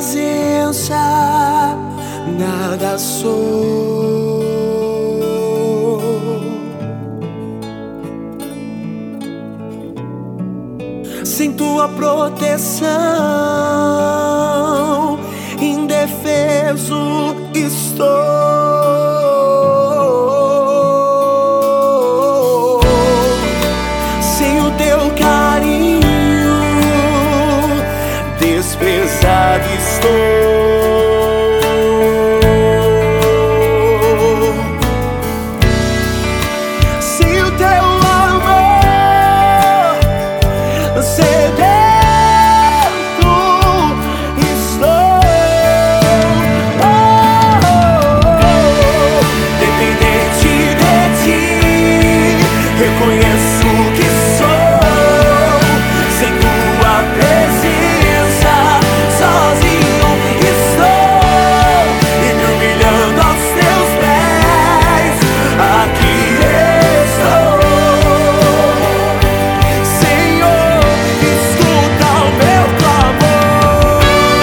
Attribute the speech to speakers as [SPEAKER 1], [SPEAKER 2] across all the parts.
[SPEAKER 1] presença nada sou. Sem tua proteção, indefeso estou. Sem o teu carinho, desprezado estou. Sem o teu amor, sedento estou. Dependente de ti, reconheço que sou. Sem tua presença, sozinho estou. E me humilhando aos teus pés, aqui estou. Senhor, escuta o meu clamor.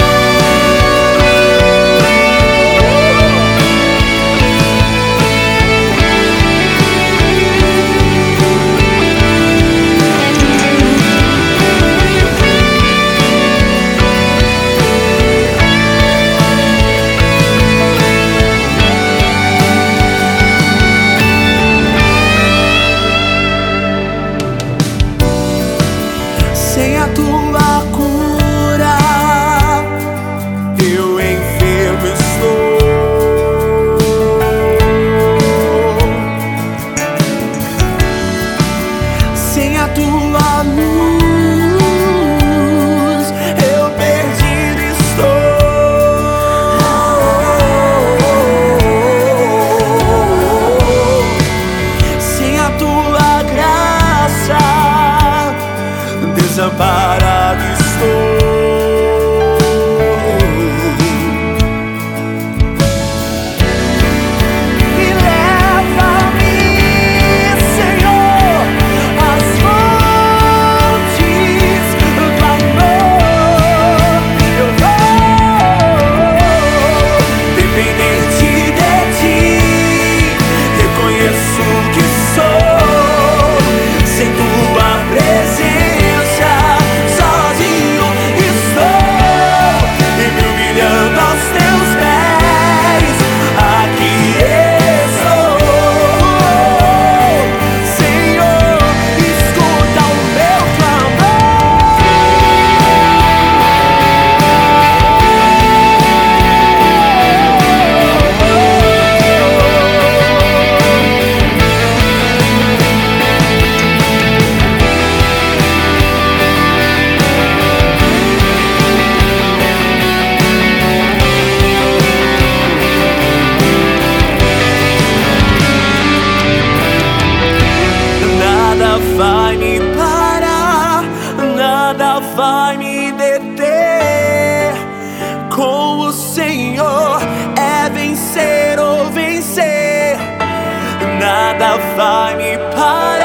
[SPEAKER 1] Sem a tua cura, eu enfermo estou. Sem a tua luz, eu perdido estou. Sem a tua graça, desamparado estou. E leva-me, Senhor, às fontes do amor. Eu vou dependente de ti, reconheço que sou. Sem tua presença, sozinho estou. E me humilhando aos teus pés, aqui estou. Senhor, escuta o meu clamor. Nada vai me parar, nada vai me deter. Com o Senhor é vencer ou vencer. Nada vai me parar.